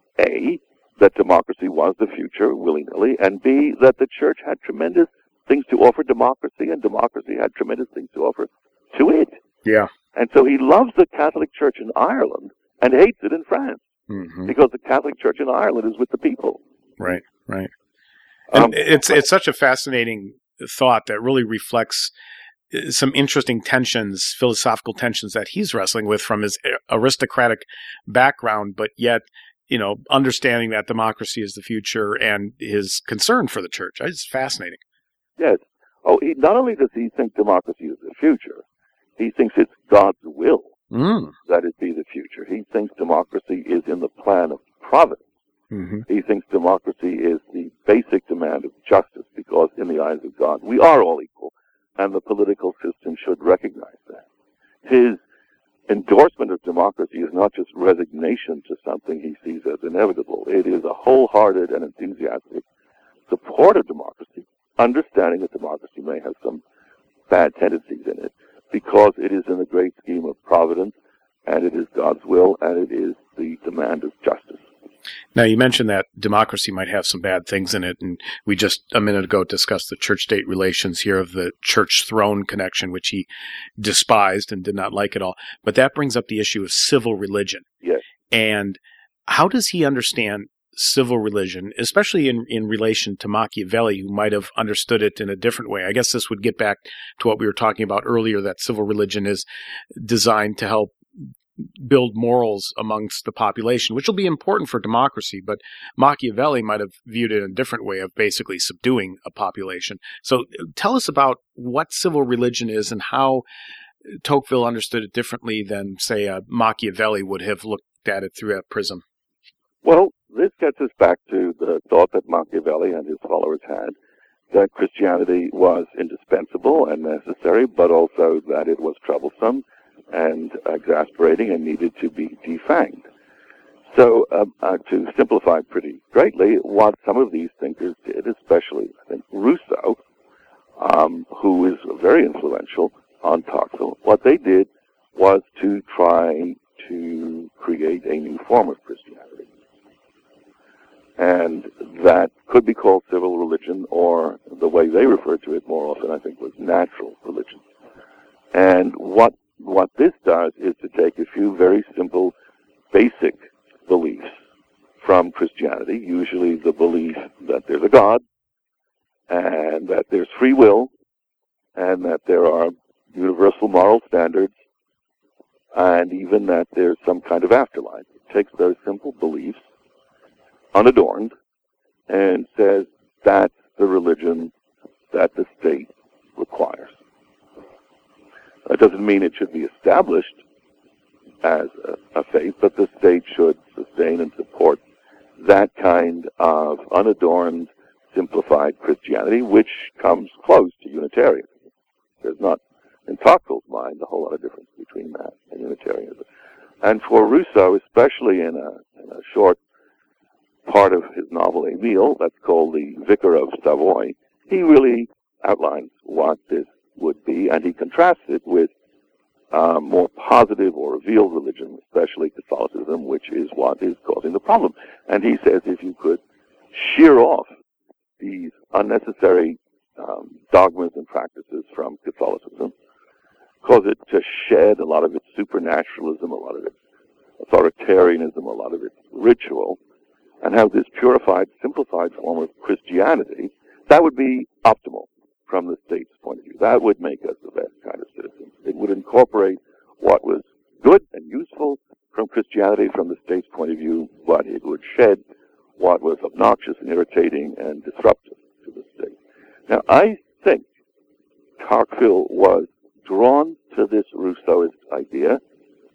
A, that democracy was the future, willy-nilly, and B, that the church had tremendous things to offer democracy, and democracy had tremendous things to offer to it. Yeah. And so he loves the Catholic Church in Ireland and hates it in France, mm-hmm. because the Catholic Church in Ireland is with the people. Right, right. And Um, it's it's such a fascinating thought that really reflects some interesting tensions, philosophical tensions that he's wrestling with from his aristocratic background, but yet, you know, understanding that democracy is the future and his concern for the church. It's fascinating. Yes. Oh, he, not only does he think democracy is the future, he thinks it's God's will Mm. that it be the future. He thinks democracy is in the plan of providence. Mm-hmm. He thinks democracy is the basic demand of justice, because in the eyes of God, we are all equal, and the political system should recognize that. His endorsement of democracy is not just resignation to something he sees as inevitable. It is a wholehearted and enthusiastic support of democracy, understanding that democracy may have some bad tendencies in it, because it is in the great scheme of providence, and it is God's will, and it is the demand of justice. Now, you mentioned that democracy might have some bad things in it, and we just a minute ago discussed the church-state relations here of the church-throne connection, which he despised and did not like at all. But that brings up the issue of civil religion. Yes. And how does he understand civil religion, especially in, in relation to Machiavelli, who might have understood it in a different way? I guess this would get back to what we were talking about earlier, that civil religion is designed to help build morals amongst the population, which will be important for democracy, but Machiavelli might have viewed it in a different way of basically subduing a population. So tell us about what civil religion is and how Tocqueville understood it differently than, say, uh, Machiavelli would have looked at it through that prism. Well, this gets us back to the thought that Machiavelli and his followers had, that Christianity was indispensable and necessary, but also that it was troublesome and exasperating and needed to be defanged. So, uh, uh, to simplify pretty greatly, what some of these thinkers did, especially, I think, Rousseau, um, who is very influential on Tocqueville, what they did was to try to create a new form of Christianity. And that could be called civil religion, or the way they referred to it more often, I think, was natural religion. And what what this does is to take a few very simple, basic beliefs from Christianity, usually the belief that there's a God, and that there's free will, and that there are universal moral standards, and even that there's some kind of afterlife. It takes those simple beliefs, unadorned, and says that's the religion that the state requires. That doesn't mean it should be established as a, a faith, but the state should sustain and support that kind of unadorned, simplified Christianity, which comes close to Unitarianism. There's not, in Tocqueville's mind, a whole lot of difference between that and Unitarianism. And for Rousseau, especially in a, in a short part of his novel Emile, that's called The Vicar of Savoy, he really outlines what this would be, and he contrasts it with uh, more positive or revealed religion, especially Catholicism, which is what is causing the problem. And he says if you could shear off these unnecessary um, dogmas and practices from Catholicism, cause it to shed a lot of its supernaturalism, a lot of its authoritarianism, a lot of its ritual, and have this purified, simplified form of Christianity, that would be optimal from the state's point of view. That would make us the best kind of citizens. It would incorporate what was good and useful from Christianity from the state's point of view, but it would shed what was obnoxious and irritating and disruptive to the state. Now, I think Tocqueville was drawn to this Rousseauist idea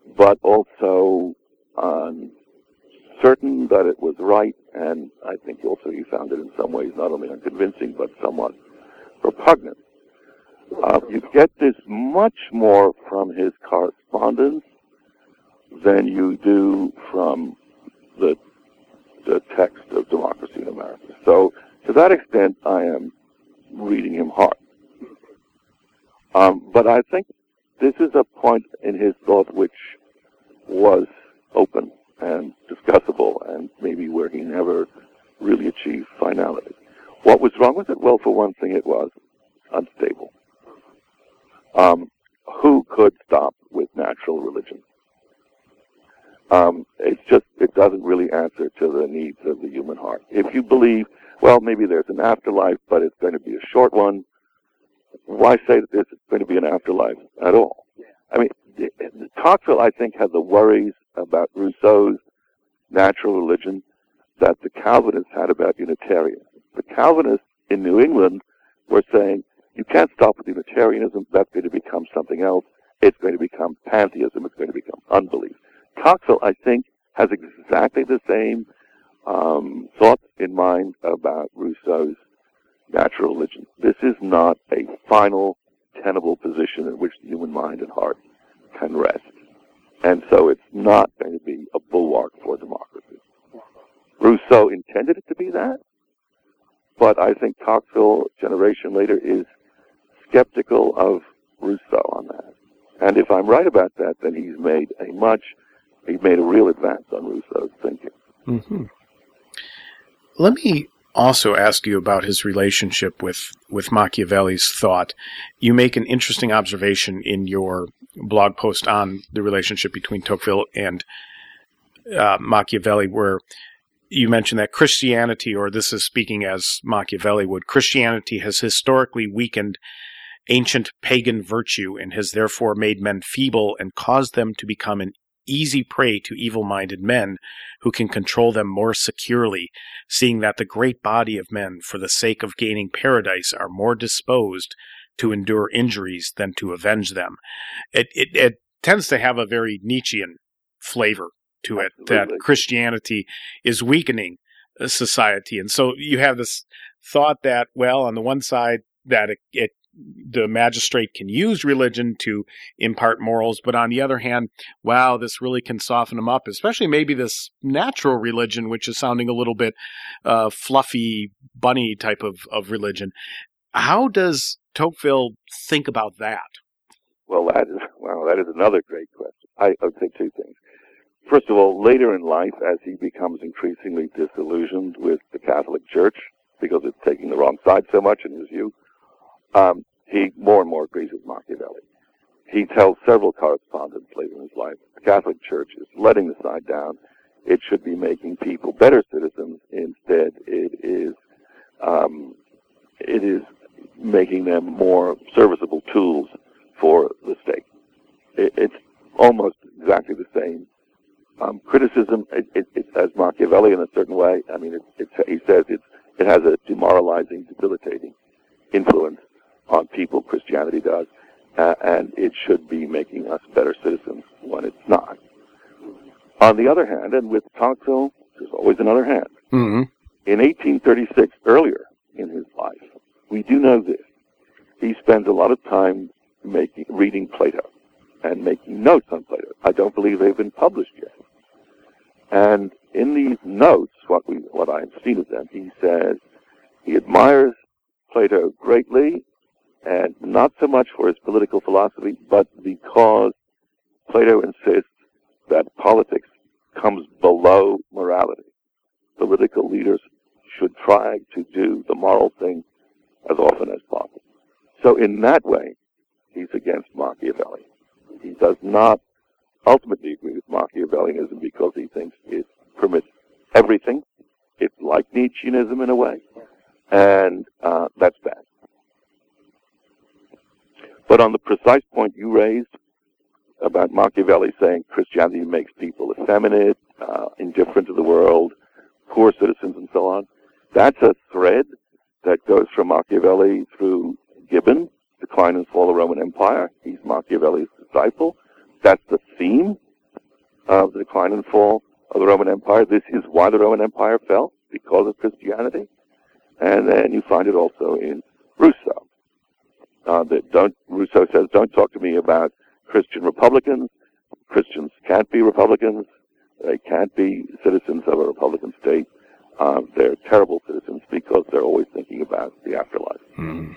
but also um, certain that it was right, and I think also he found it in some ways not only unconvincing, but somewhat repugnant. Uh, you get this much more from his correspondence than you do from the, the text of Democracy in America. So, to that extent, I am reading him hard. Um, but I think this is a point in his thought which was open and discussable, and maybe where he never really achieved finality. What was wrong with it? Well, for one thing, it was unstable. Um, who could stop with natural religion? Um, it's just, it doesn't really answer to the needs of the human heart. If you believe, well, maybe there's an afterlife, but it's going to be a short one, why say that there's going to be an afterlife at all? I mean, Tocqueville, I think, had the worries about Rousseau's natural religion that the Calvinists had about Unitarianism. The Calvinists in New England were saying, you can't stop with Unitarianism, that's going to become something else, it's going to become pantheism, it's going to become unbelief. Tocqueville, I think, has exactly the same um, thoughts in mind about Rousseau's natural religion. This is not a final, tenable position in which the human mind and heart can rest. And so it's not going to be a bulwark for democracy. Rousseau intended it to be that, but I think Tocqueville, a generation later, is skeptical of Rousseau on that. And if I'm right about that, then he's made a much, he's made a real advance on Rousseau's thinking. Mm-hmm. Let me also ask you about his relationship with, with Machiavelli's thought. You make an interesting observation in your blog post on the relationship between Tocqueville and uh, Machiavelli, where you mentioned that Christianity, or this is speaking as Machiavelli would, Christianity has historically weakened ancient pagan virtue and has therefore made men feeble and caused them to become an easy prey to evil-minded men who can control them more securely, seeing that the great body of men, for the sake of gaining paradise, are more disposed to endure injuries than to avenge them. It, it, it tends to have a very Nietzschean flavor to it, Absolutely. that Christianity is weakening society. And so you have this thought that, well, on the one side, that it, it the magistrate can use religion to impart morals, but on the other hand, wow, this really can soften them up, especially maybe this natural religion, which is sounding a little bit uh, fluffy, bunny type of, of religion. How does Tocqueville think about that? Well, that is, well, that is another great question. I, I would say two things. First of all, later in life, as he becomes increasingly disillusioned with the Catholic Church, because it's taking the wrong side so much in his view, um, he more and more agrees with Machiavelli. He tells several correspondents later in his life, the Catholic Church is letting the side down. It should be making people better citizens. Instead, it is um, it is making them more serviceable tools for the state. It, it's almost exactly the same um, criticism it, it, it, as Machiavelli in a certain way. I mean, it, it, he says it's, it has a demoralizing, debilitating influence on people, Christianity does, uh, and it should be making us better citizens when it's not. On the other hand, and with Tocqueville, there's always another hand. Mm-hmm. In eighteen thirty-six, earlier in his life, we do know this. He spends a lot of time making, reading Plato and making notes on Plato. I don't believe they've been published yet. And in these notes, what we, what I've seen of them, he says he admires Plato greatly, and not so much for his political philosophy, but because Plato insists that politics comes below morality. Political leaders should try to do the moral thing as often as possible. So in that way, he's against Machiavelli. He does not ultimately agree with Machiavellianism because he thinks it permits everything. It's like Nietzscheanism in a way, and uh, that's bad. But on the precise point you raised about Machiavelli saying Christianity makes people effeminate, uh, indifferent to the world, poor citizens, and so on, that's a thread that goes from Machiavelli through Gibbon, Decline and Fall of the Roman Empire. He's Machiavelli's disciple. That's the theme of the decline and fall of the Roman Empire. This is why the Roman Empire fell, because of Christianity. And then you find it also in Rousseau. Uh, that don't, Rousseau says, don't talk to me about Christian Republicans. Christians can't be Republicans. They can't be citizens of a Republican state. Uh, they're terrible citizens because they're always thinking about the afterlife. Hmm.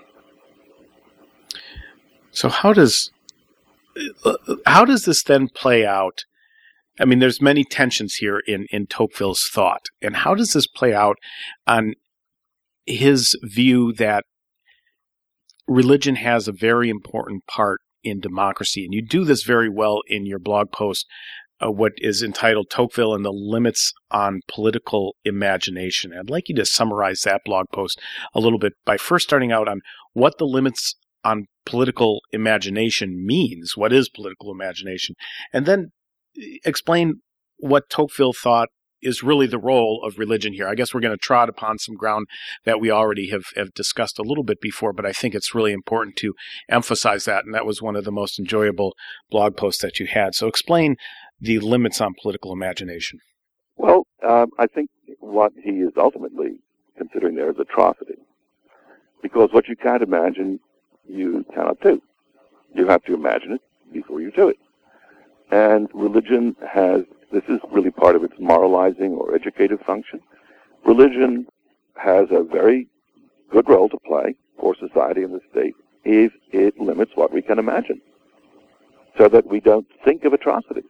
So how does how does this then play out? I mean, there's many tensions here in, in Tocqueville's thought. And how does this play out on his view that religion has a very important part in democracy? And you do this very well in your blog post, uh, what is entitled Tocqueville and the Limits on Political Imagination. I'd like you to summarize that blog post a little bit by first starting out on what the limits on political imagination means. What is political imagination? And then explain what Tocqueville thought is really the role of religion here. I guess we're going to trot upon some ground that we already have, have discussed a little bit before, but I think it's really important to emphasize that, and that was one of the most enjoyable blog posts that you had. So explain the limits on political imagination. Well, um, I think what he is ultimately considering there is atrocity, because what you can't imagine, you cannot do. You have to imagine it before you do it. And religion has, this is really part of its moralizing or educative function. Religion has a very good role to play for society and the state if it limits what we can imagine, so that we don't think of atrocities.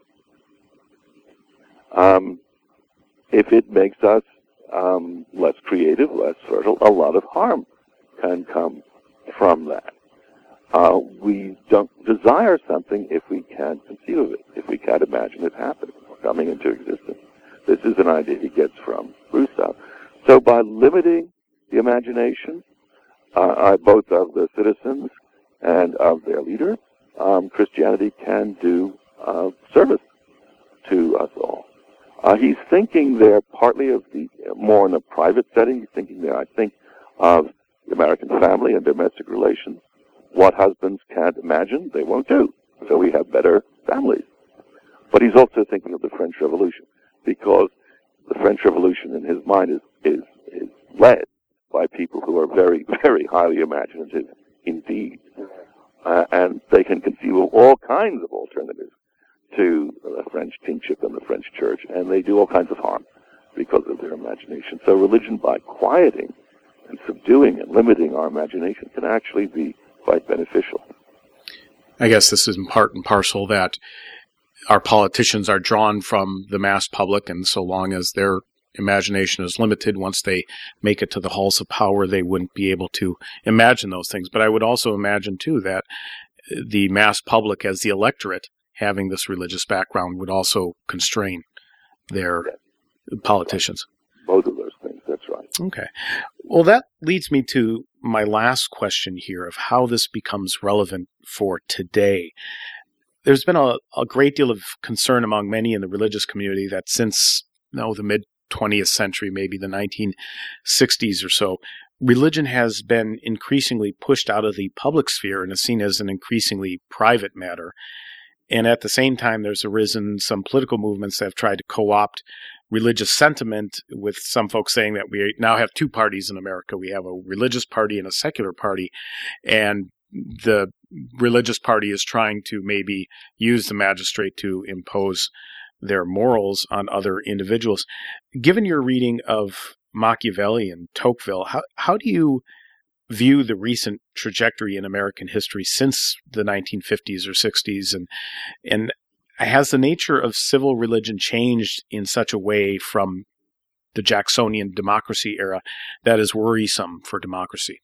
Um, if it makes us um, less creative, less fertile, a lot of harm can come from that. Uh, we don't desire something if we can't conceive of it, if we can't imagine it happening or coming into existence. This is an idea he gets from Rousseau. So by limiting the imagination, uh, both of the citizens and of their leaders, um, Christianity can do uh, service to us all. Uh, he's thinking there partly of the, more in a private setting. He's thinking there, I think, of the American family and domestic relations. What husbands can't imagine, they won't do. So we have better families. But he's also thinking of the French Revolution, because the French Revolution in his mind is, is, is led by people who are very, very highly imaginative indeed. Uh, and they can conceive of all kinds of alternatives to the French kingship and the French church, and they do all kinds of harm because of their imagination. So religion, by quieting and subduing and limiting our imagination, can actually be quite beneficial. I guess this is in part and parcel that our politicians are drawn from the mass public, and so long as their imagination is limited, once they make it to the halls of power, they wouldn't be able to imagine those things. But I would also imagine, too, that the mass public, as the electorate, having this religious background, would also constrain their yes. politicians. Both of those things, that's right. Okay. Well, that leads me to my last question here of how this becomes relevant for today. There's been a, a great deal of concern among many in the religious community that since no, the mid-twentieth century, maybe the nineteen sixties or so, religion has been increasingly pushed out of the public sphere and is seen as an increasingly private matter. And at the same time, there's arisen some political movements that have tried to co-opt religious sentiment, with some folks saying that we now have two parties in America. We have a religious party and a secular party, and the religious party is trying to maybe use the magistrate to impose their morals on other individuals. Given your reading of Machiavelli and Tocqueville, how, how do you view the recent trajectory in American history since the nineteen fifties or sixties, and and has the nature of civil religion changed in such a way from the Jacksonian democracy era that is worrisome for democracy?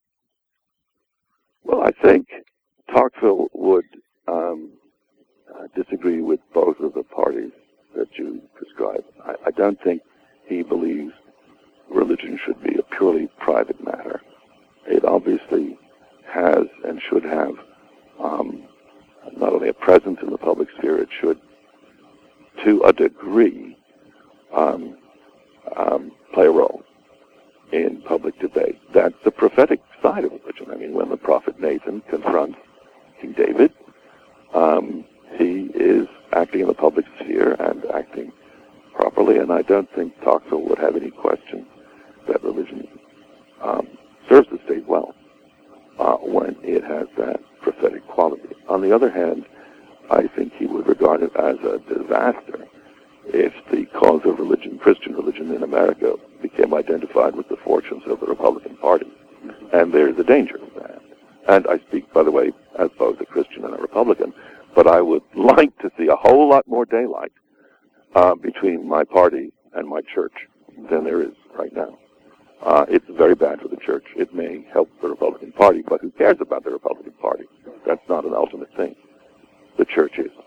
Well, I think Tocqueville would um, uh, disagree with both of the parties that you described. I, I don't think he believes religion should be a purely private matter. It obviously has and should have um, not only a presence in the public sphere, it should, to a degree, um, um, play a role in public debate. That's the prophetic side of religion. I mean, when the prophet Nathan confronts King David, um, he is acting in the public sphere and acting properly, and I don't think Tocqueville would have any question that religion um, serves the state well uh, when it has that prophetic quality. On the other hand, I think he would regard it as a disaster if the cause of religion, Christian religion in America, became identified with the fortunes of the Republican Party. And there's a danger of that. And I speak, by the way, as both a Christian and a Republican, but I would like to see a whole lot more daylight uh, between my party and my church than there is right now. Uh, it's very bad for the church. It may help the Republican Party, but who cares about the Republican Party? That's not an ultimate thing. The church is.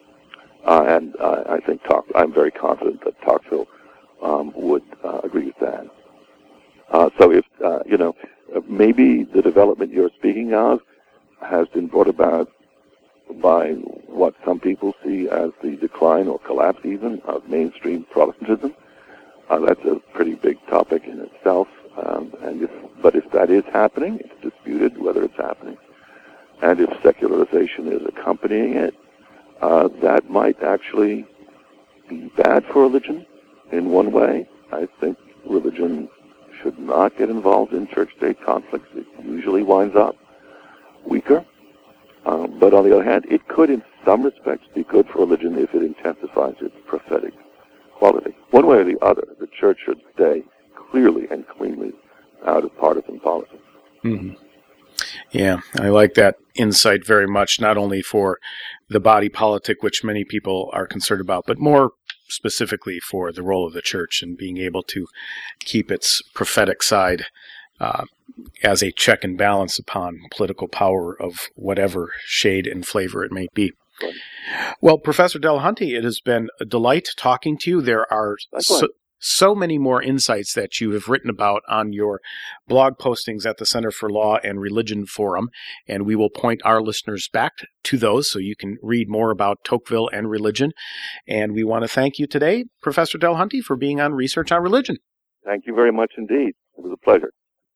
Uh, and uh, I think Tocqueville, I'm very confident that Tocqueville um, would uh, agree with that. Uh, so if, uh, you know, maybe the development you're speaking of has been brought about by what some people see as the decline or collapse even of mainstream Protestantism. Uh, that's a pretty big topic in itself. Um, and if, but if that is happening, it's disputed whether it's happening. And if secularization is accompanying it, uh, that might actually be bad for religion in one way. I think religion should not get involved in church-state conflicts. It usually winds up weaker. Um, but on the other hand, it could in some respects be good for religion if it intensifies its prophetic quality. One way or the other, the church should stay clearly and cleanly out of partisan politics. Mm-hmm. Yeah, I like that insight very much, not only for the body politic, which many people are concerned about, but more specifically for the role of the church and being able to keep its prophetic side uh, as a check and balance upon political power of whatever shade and flavor it may be. Right. Well, Professor Delahunty, it has been a delight talking to you. There are so, so many more insights that you have written about on your blog postings at the Center for Law and Religion Forum, and we will point our listeners back to those so you can read more about Tocqueville and religion. And we want to thank you today, Professor Delahunty, for being on Research on Religion. Thank you very much indeed. It was a pleasure.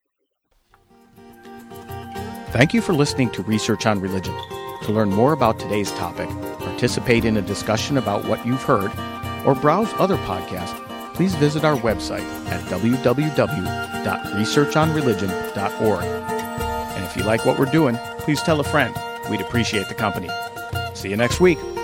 Thank you for listening to Research on Religion. To learn more about today's topic, participate in a discussion about what you've heard, or browse other podcasts, please visit our website at w w w dot research on religion dot org. And if you like what we're doing, please tell a friend. We'd appreciate the company. See you next week.